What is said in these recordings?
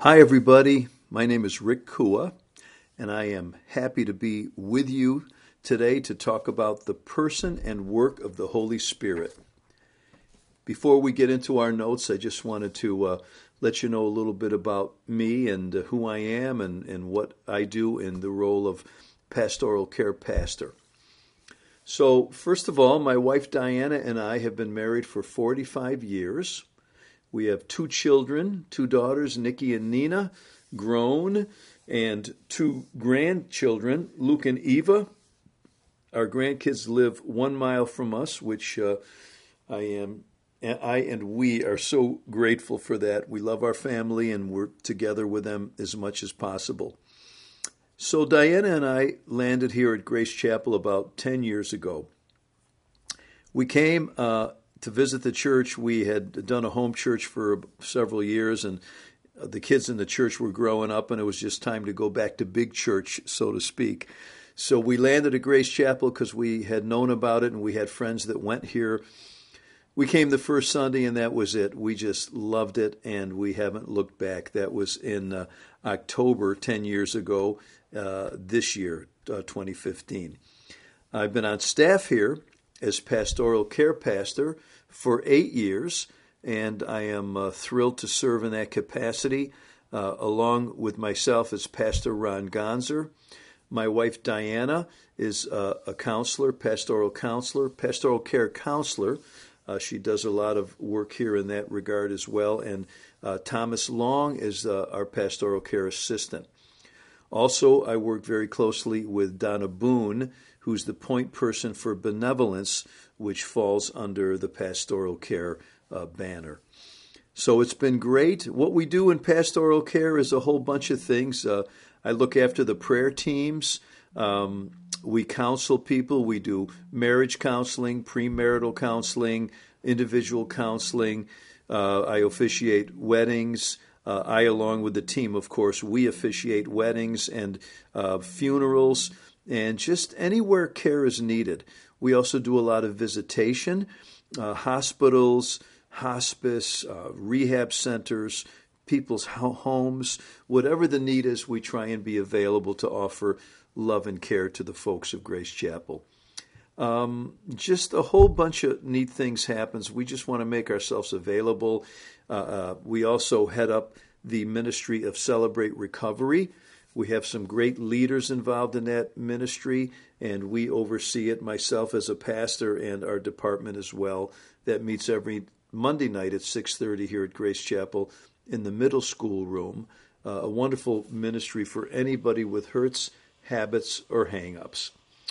Hi, everybody. My name is Rick Kua, and I am happy to be with you today to talk about the person and work of the Holy Spirit. Before we get into our notes, I just wanted to let you know a little bit about me and who I am and what I do in the role of pastoral care pastor. So, first of all, my wife Diana and I have been married for 45 years. We have two children, two daughters, Nikki and Nina, grown, and two grandchildren, Luke and Eva. Our grandkids live 1 mile from us, which I and we are so grateful for that. We love our family and we're together with them as much as possible. So Diana and I landed here at Grace Chapel about 10 years ago. We came to visit the church. We had done a home church for several years, and the kids in the church were growing up, and it was just time to go back to big church, so to speak. So we landed at Grace Chapel because we had known about it, and we had friends that went here. We came the first Sunday, and that was it. We just loved it, and we haven't looked back. That was in October 10 years ago, this year, 2015. I've been on staff here as pastoral care pastor for 8 years, and I am thrilled to serve in that capacity, along with myself as Pastor Ron Gonzer. My wife Diana is a counselor, pastoral care counselor. She does a lot of work here in that regard as well, and Thomas Long is our pastoral care assistant. Also, I work very closely with Donna Boone, who's the point person for benevolence, which falls under the pastoral care banner. So it's been great. What we do in pastoral care is a whole bunch of things. I look after the prayer teams. We counsel people. We do marriage counseling, premarital counseling, individual counseling. I officiate weddings. I, along with the team, of course, we officiate weddings and funerals and just anywhere care is needed. We also do a lot of visitation, hospitals, hospice, rehab centers, people's homes. Whatever the need is, we try and be available to offer love and care to the folks of Grace Chapel. Just a whole bunch of neat things happens. We just want to make ourselves available. We also head up the ministry of Celebrate Recovery. We have some great leaders involved in that ministry, and we oversee it, myself as a pastor and our department as well. That meets every Monday night at 6:30 here at Grace Chapel in the middle school room. A wonderful ministry for anybody with hurts, habits, or hang-ups.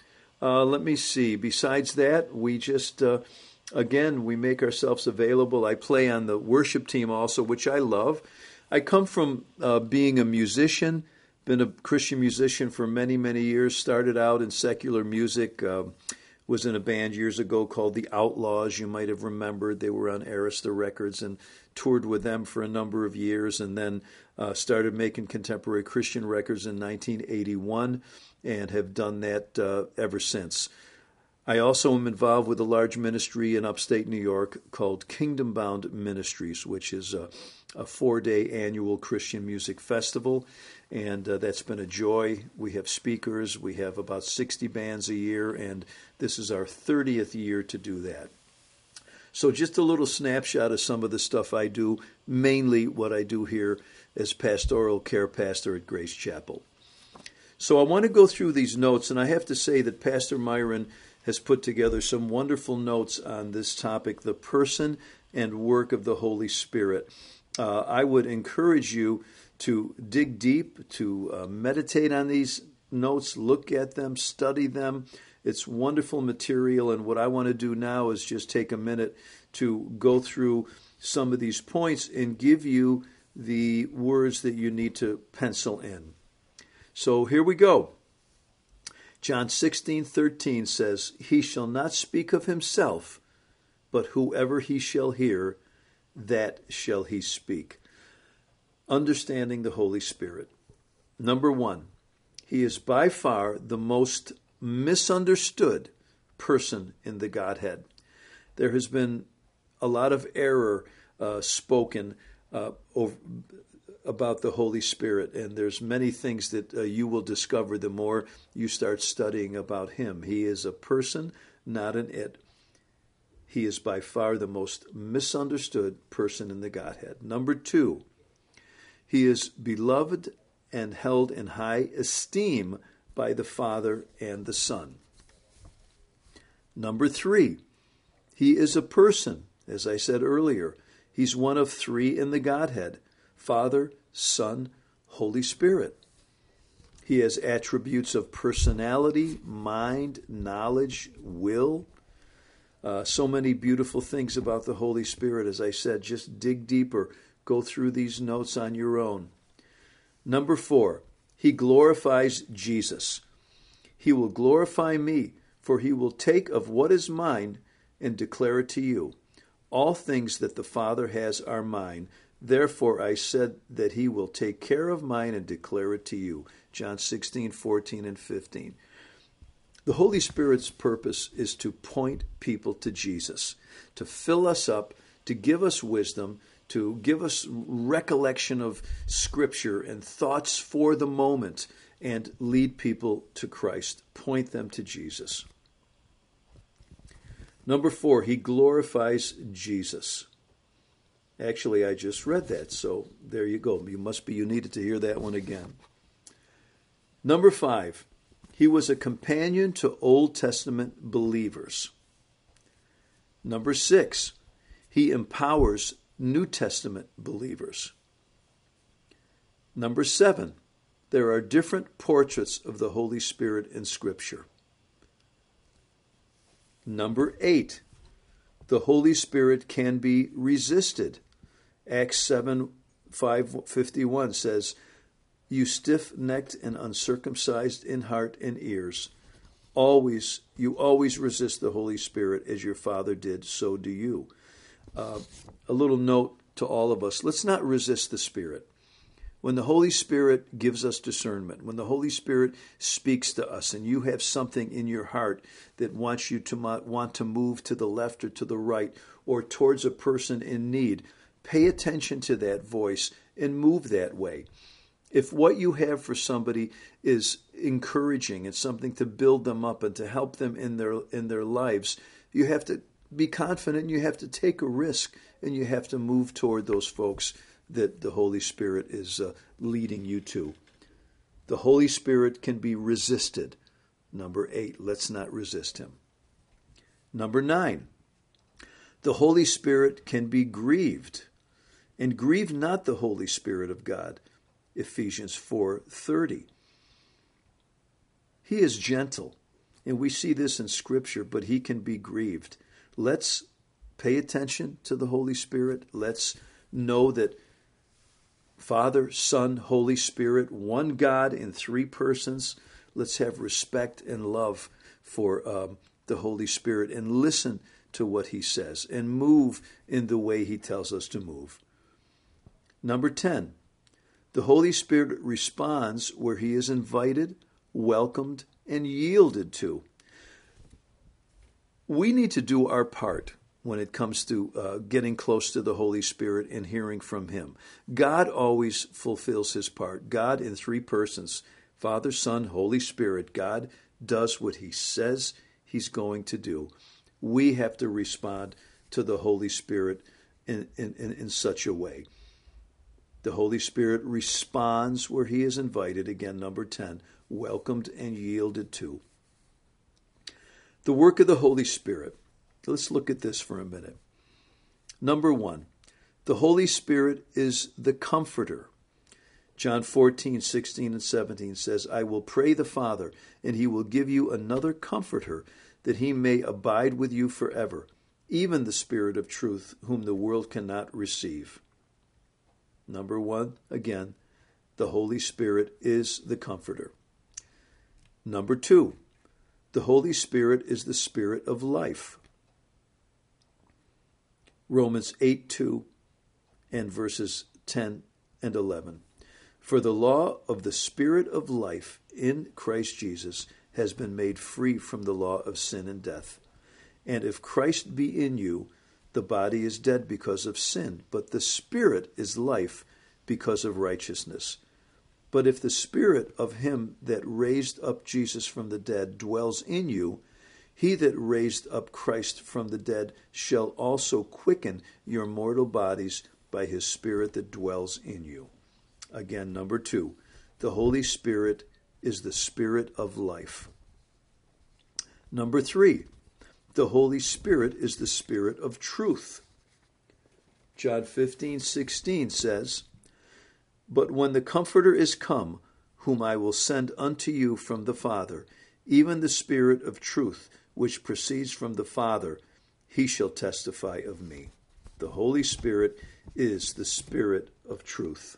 Let me see. Besides that, we just, again, we make ourselves available. I play on the worship team also, which I love. I come from being a musician, been a Christian musician for many, many years, started out in secular music, was in a band years ago called The Outlaws. You might have remembered. They were on Arista Records and toured with them for a number of years, and then started making contemporary Christian records in 1981 and have done that ever since. I also am involved with a large ministry in upstate New York called Kingdom Bound Ministries, which is a 4-day annual Christian music festival, and that's been a joy. We have speakers. We have about 60 bands a year, and this is our 30th year to do that. So just a little snapshot of some of the stuff I do, mainly what I do here as pastoral care pastor at Grace Chapel. So I want to go through these notes, and I have to say that Pastor Myron has put together some wonderful notes on this topic, the person and work of the Holy Spirit. I would encourage you to dig deep, to meditate on these notes, look at them, study them. It's wonderful material, and what I want to do now is just take a minute to go through some of these points and give you the words that you need to pencil in. So here we go. John 16:13 says, "He shall not speak of himself, but whoever he shall hear, that shall he speak." Understanding the Holy Spirit. Number one, he is by far the most misunderstood person in the Godhead. There has been a lot of error spoken about the Holy Spirit, and there's many things that you will discover the more you start studying about him. He is a person, not an it. He is by far the most misunderstood person in the Godhead. Number 2, he is beloved and held in high esteem by the Father and the Son. Number 3, he is a person, as I said earlier. He's one of 3 in the Godhead: Father, Son, Holy Spirit. He has attributes of personality, mind, knowledge, will. So many beautiful things about the Holy Spirit. As I said, just dig deeper. Go through these notes on your own. Number 4, he glorifies Jesus. He will glorify me, for he will take of what is mine and declare it to you. All things that the Father has are mine. Therefore I said that he will take care of mine and declare it to you. John 16:14 and 15. The Holy Spirit's purpose is to point people to Jesus, to fill us up, to give us wisdom, to give us recollection of Scripture and thoughts for the moment, and lead people to Christ, point them to Jesus. Number 4, he glorifies Jesus. Actually, I just read that, so there you go. You needed to hear that one again. Number 5, he was a companion to Old Testament believers. Number 6, he empowers New Testament believers. Number 7, there are different portraits of the Holy Spirit in Scripture. Number 8, the Holy Spirit can be resisted. Acts 7:51 says, "You stiff-necked and uncircumcised in heart and ears, you always resist the Holy Spirit as your Father did, so do you." A little note to all of us: let's not resist the Spirit. When the Holy Spirit gives us discernment, when the Holy Spirit speaks to us, and you have something in your heart that wants you to want to move to the left or to the right or towards a person in need, pay attention to that voice and move that way. If what you have for somebody is encouraging and something to build them up and to help them in their lives, you have to be confident, you have to take a risk, and you have to move toward those folks that the Holy Spirit is leading you to. The Holy Spirit can be resisted. Number 8, let's not resist him. Number 9, the Holy Spirit can be grieved. And grieve not the Holy Spirit of God. Ephesians 4:30. He is gentle, and we see this in Scripture, but he can be grieved. Let's pay attention to the Holy Spirit. Let's know that Father, Son, Holy Spirit, one God in 3 persons. Let's have respect and love for the Holy Spirit and listen to what he says and move in the way he tells us to move. Number 10, the Holy Spirit responds where he is invited, welcomed, and yielded to. We need to do our part when it comes to getting close to the Holy Spirit and hearing from him. God always fulfills his part. God in 3 persons, Father, Son, Holy Spirit. God does what he says he's going to do. We have to respond to the Holy Spirit in such a way. The Holy Spirit responds where he is invited. Again, number 10, welcomed and yielded to. The work of the Holy Spirit. Let's look at this for a minute. Number 1, the Holy Spirit is the Comforter. John 14:16 and 17 says, "I will pray the Father, and he will give you another Comforter, that he may abide with you forever, even the Spirit of truth, whom the world cannot receive." Number 1, again, the Holy Spirit is the Comforter. Number 2, the Holy Spirit is the Spirit of life. Romans 8:2 and verses 10 and 11. "For the law of the Spirit of life in Christ Jesus has been made free from the law of sin and death. And if Christ be in you, the body is dead because of sin, but the Spirit is life because of righteousness. But if the Spirit of him that raised up Jesus from the dead dwells in you, he that raised up Christ from the dead shall also quicken your mortal bodies by his Spirit that dwells in you. Again, number 2, the Holy Spirit is the Spirit of life. Number 3, the Holy Spirit is the Spirit of truth. John 15:16 says, "But when the Comforter is come, whom I will send unto you from the Father, even the Spirit of truth, which proceeds from the Father, he shall testify of me." The Holy Spirit is the Spirit of truth.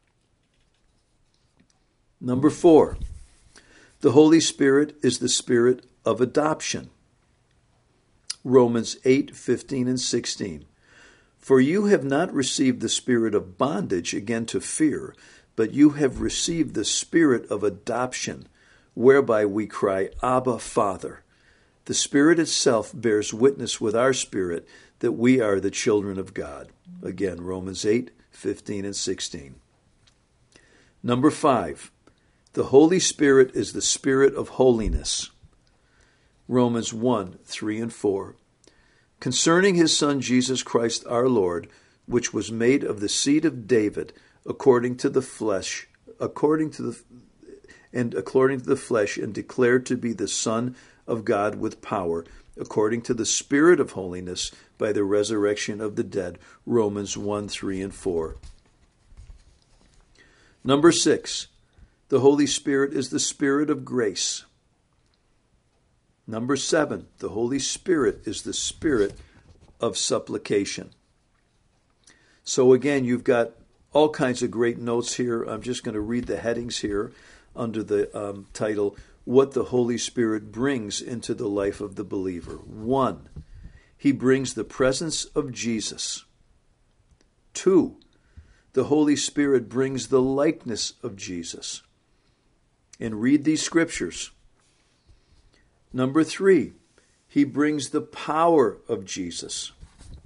Number 4, the Holy Spirit is the Spirit of adoption. Romans 8:15 and 16. "For you have not received the spirit of bondage again to fear, but you have received the Spirit of adoption, whereby we cry, Abba, Father. The Spirit itself bears witness with our spirit that we are the children of God." Again, Romans 8:15 and 16. Number 5, the Holy Spirit is the Spirit of holiness. Romans 1:3 and 4. "Concerning his Son Jesus Christ our Lord, which was made of the seed of David, according to the flesh, and declared to be the Son of God with power, according to the Spirit of holiness, by the resurrection of the dead." Romans 1:3 and 4. Number 6, the Holy Spirit is the Spirit of grace. Number 7, the Holy Spirit is the Spirit of supplication. So again, you've got all kinds of great notes here. I'm just going to read the headings here under the title, What the Holy Spirit Brings into the Life of the Believer. 1, he brings the presence of Jesus. 2, the Holy Spirit brings the likeness of Jesus. And read these scriptures. Number 3, he brings the power of Jesus.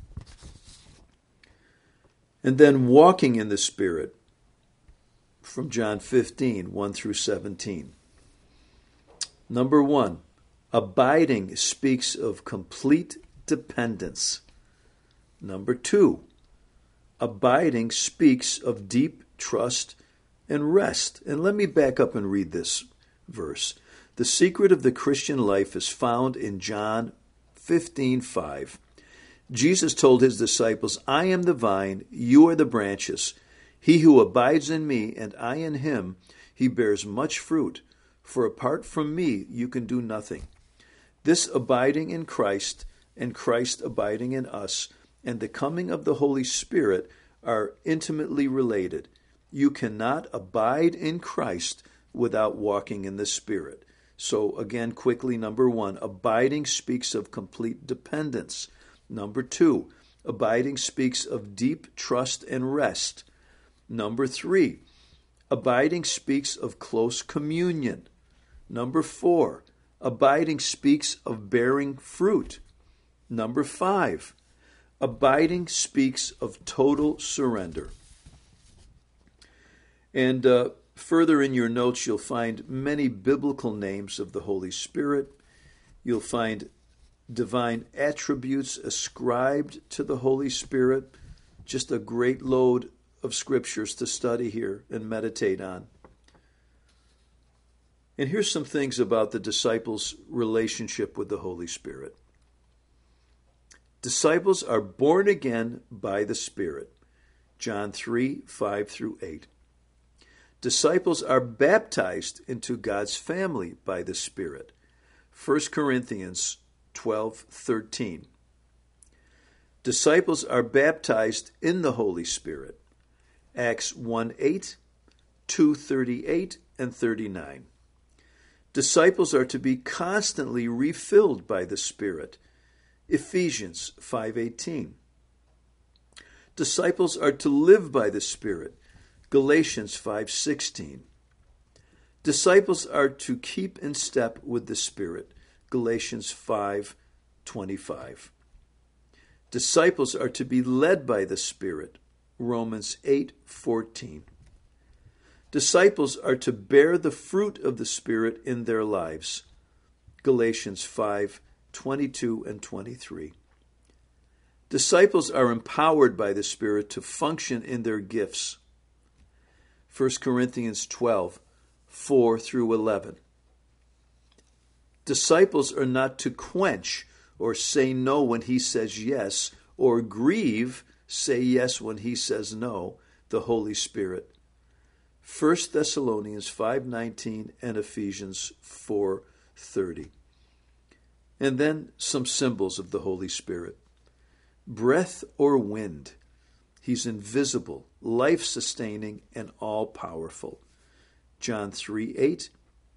And then walking in the Spirit, from John 15:1 through 17. Number 1, abiding speaks of complete dependence. Number 2, abiding speaks of deep trust and rest. And let me back up and read this verse. The secret of the Christian life is found in John 15:5. Jesus told his disciples, "I am the vine, you are the branches. He who abides in me and I in him, he bears much fruit. For apart from me, you can do nothing." This abiding in Christ and Christ abiding in us and the coming of the Holy Spirit are intimately related. You cannot abide in Christ without walking in the Spirit. So again, quickly, number 1, abiding speaks of complete dependence. Number 2, abiding speaks of deep trust and rest. Number 3, abiding speaks of close communion. Number 4, abiding speaks of bearing fruit. Number 5, abiding speaks of total surrender. And further in your notes, you'll find many biblical names of the Holy Spirit. You'll find divine attributes ascribed to the Holy Spirit. Just a great load of scriptures to study here and meditate on. And here's some things about the disciples' relationship with the Holy Spirit. Disciples are born again by the Spirit. John 3:5 through 8. Disciples are baptized into God's family by the Spirit. 1 Corinthians 12:13. Disciples are baptized in the Holy Spirit. Acts 1:8, 2:38, and 39. Disciples are to be constantly refilled by the Spirit. Ephesians 5:18. Disciples are to live by the Spirit. Galatians 5:16. Disciples are to keep in step with the Spirit. Galatians 5:25. Disciples are to be led by the Spirit. Romans 8:14. Disciples are to bear the fruit of the Spirit in their lives. Galatians 5:22 and 23. Disciples are empowered by the Spirit to function in their gifts. 1 Corinthians 12:4 through 11. Disciples are not to quench or say no when he says yes, or grieve, say yes when he says no, the Holy Spirit. 1 Thessalonians 5:19 and Ephesians 4:30. And then some symbols of the Holy Spirit. Breath or wind. He's invisible, life-sustaining, and all-powerful. John 3:8,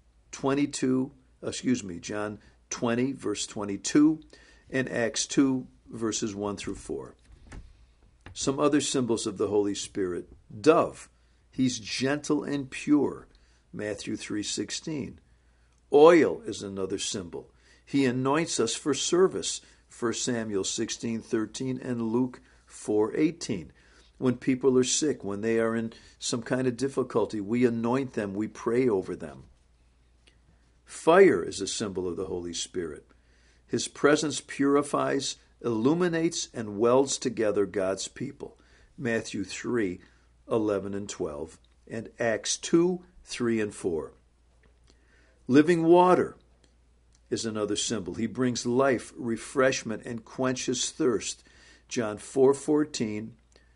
John 20, verse 22, and Acts 2, verses 1 through 4. Some other symbols of the Holy Spirit. Dove. He's gentle and pure. Matthew 3:16. Oil is another symbol. He anoints us for service. 1 Samuel 16:13 and Luke 4:18. When people are sick, when they are in some kind of difficulty, we anoint them, we pray over them. Fire is a symbol of the Holy Spirit. His presence purifies, illuminates, and welds together God's people. Matthew 3:11 and 12, and Acts 2:3 and 4. Living water is another symbol. He brings life, refreshment, and quenches thirst. John 4:14,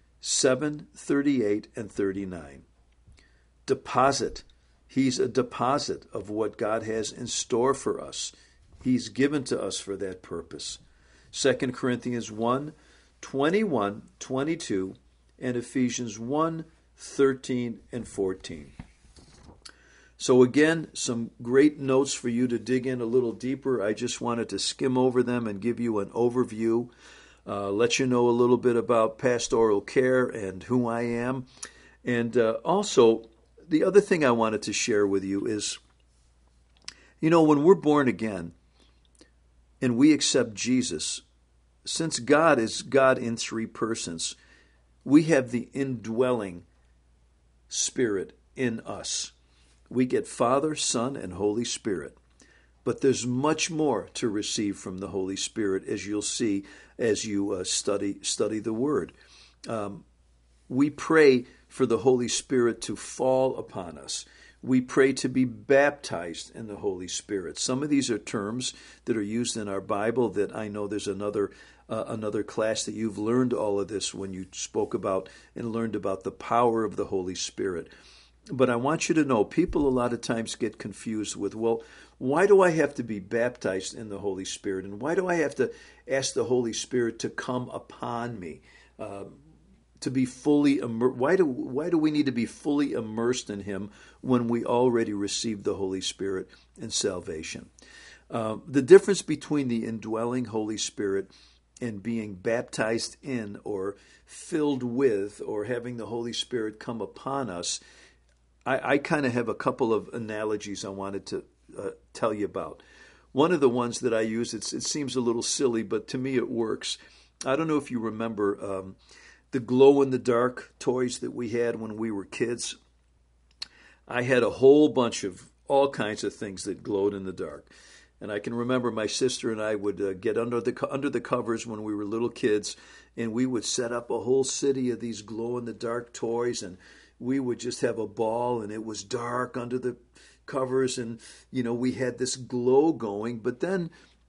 7:38 and 39. Deposit. He's a deposit of what God has in store for us. He's given to us for that purpose. 2 Corinthians 1:21, 22, and Ephesians 1:13 and 14. So again, some great notes for you to dig in a little deeper. I just wanted to skim over them and give you an overview, let you know a little bit about pastoral care and who I am. And also, the other thing I wanted to share with you is, when we're born again and we accept Jesus, since God is God in three persons, we have the indwelling Spirit in us. We get Father, Son, and Holy Spirit. But there's much more to receive from the Holy Spirit, as you'll see as you study the Word. We pray for the Holy Spirit to fall upon us. We pray to be baptized in the Holy Spirit. Some of these are terms that are used in our Bible that I know there's another class that you've learned all of this when you spoke about and learned about the power of the Holy Spirit. But I want you to know, people a lot of times get confused with, well, why do I have to be baptized in the Holy Spirit? And why do I have to ask the Holy Spirit to come upon me? To be fully immersed? Why do we need to be fully immersed in Him when we already received the Holy Spirit in salvation? The difference between the indwelling Holy Spirit and being baptized in or filled with or having the Holy Spirit come upon us, I kind of have a couple of analogies I wanted to tell you about. One of the ones that I use, it seems a little silly, but to me it works. I don't know if you remember the glow-in-the-dark toys that we had when we were kids. I had a whole bunch of all kinds of things that glowed in the dark. And I can remember my sister and I would get under the covers when we were little kids, and we would set up a whole city of these glow-in-the-dark toys, and we would just have a ball, and it was dark under the covers, and we had this glow going, but then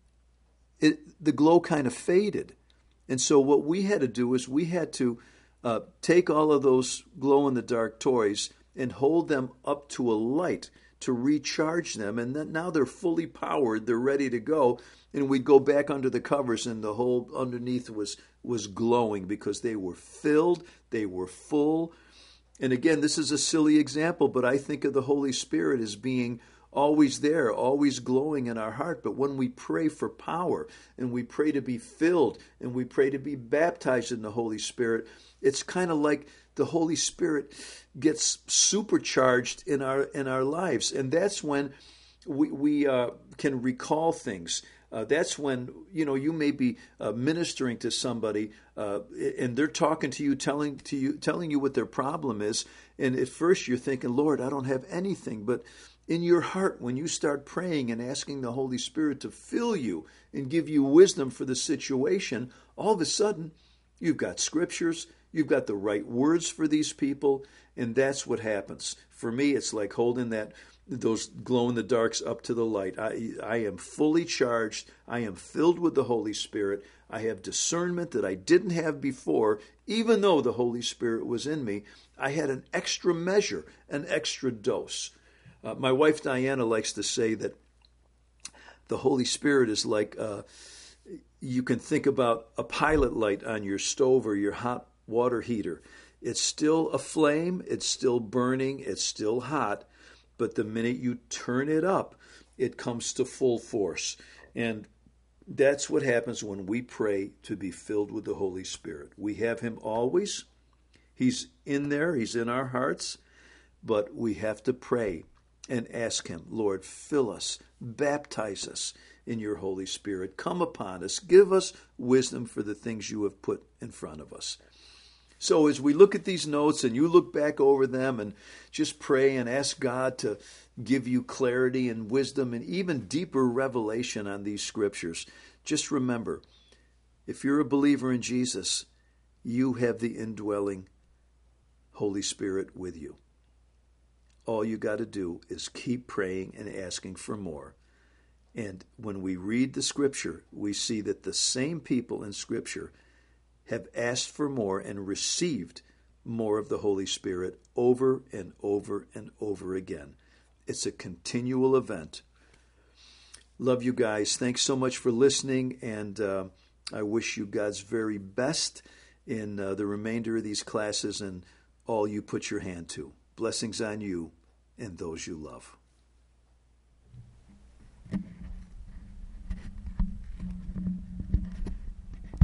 the glow kind of faded. And so what we had to do is we had to take all of those glow-in-the-dark toys and hold them up to a light to recharge them, and then now they're fully powered, they're ready to go, and we'd go back under the covers, and the whole underneath was glowing because they were filled, they were full. And again, this is a silly example, but I think of the Holy Spirit as being always there, always glowing in our heart. But when we pray for power and we pray to be filled and we pray to be baptized in the Holy Spirit, it's kind of like the Holy Spirit gets supercharged in our lives. And that's when we can recall things. That's when you may be ministering to somebody, and they're talking to you, telling you what their problem is. And at first you're thinking, Lord, I don't have anything. But in your heart, when you start praying and asking the Holy Spirit to fill you and give you wisdom for the situation, all of a sudden you've got scriptures, you've got the right words for these people, and that's what happens. For me, it's like holding those glow-in-the-darks up to the light. I am fully charged. I am filled with the Holy Spirit. I have discernment that I didn't have before. Even though the Holy Spirit was in me, I had an extra measure, an extra dose. My wife Diana likes to say that the Holy Spirit is like, you can think about a pilot light on your stove or your hot water heater. It's still a flame, it's still burning, it's still hot, but the minute you turn it up, it comes to full force. And that's what happens when we pray to be filled with the Holy Spirit. We have him always. He's in there, he's in our hearts, but we have to pray and ask him, Lord, fill us, baptize us in your Holy Spirit. Come upon us, give us wisdom for the things you have put in front of us. So as we look at these notes and you look back over them and just pray and ask God to give you clarity and wisdom and even deeper revelation on these scriptures, just remember, if you're a believer in Jesus, you have the indwelling Holy Spirit with you. All you got to do is keep praying and asking for more. And when we read the scripture, we see that the same people in scripture have asked for more and received more of the Holy Spirit over and over and over again. It's a continual event. Love you guys. Thanks so much for listening, and I wish you God's very best in the remainder of these classes and all you put your hand to. Blessings on you and those you love.